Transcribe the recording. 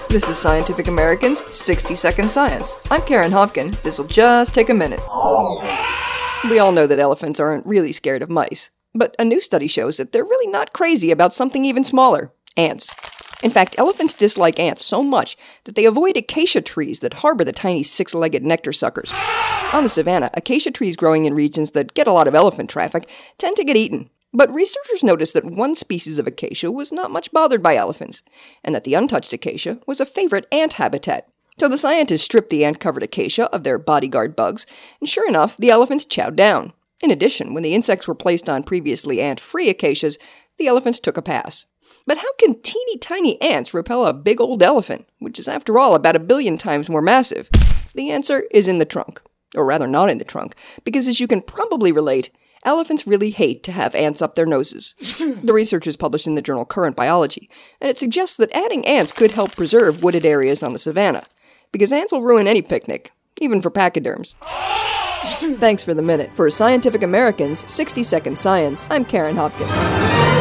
This is Scientific American's 60-Second Science. I'm Karen Hopkin. This'll just take a minute. We all know that elephants aren't really scared of mice, but a new study shows that they're really not crazy about something even smaller: ants. In fact, elephants dislike ants so much that they avoid acacia trees that harbor the tiny six-legged nectar suckers. On the savanna, acacia trees growing in regions that get a lot of elephant traffic tend to get eaten. But researchers noticed that one species of acacia was not much bothered by elephants, and that the untouched acacia was a favorite ant habitat. So the scientists stripped the ant-covered acacia of their bodyguard bugs, and sure enough, the elephants chowed down. In addition, when the insects were placed on previously ant-free acacias, the elephants took a pass. But how can teeny tiny ants repel a big old elephant, which is after all about 1 billion times more massive? The answer is in the trunk. Or rather not in the trunk, because as you can probably relate, elephants really hate to have ants up their noses. The research is published in the journal Current Biology, and it suggests that adding ants could help preserve wooded areas on the savanna, because ants will ruin any picnic, even for pachyderms. Thanks for the minute. For Scientific American's 60-Second Science, I'm Karen Hopkin.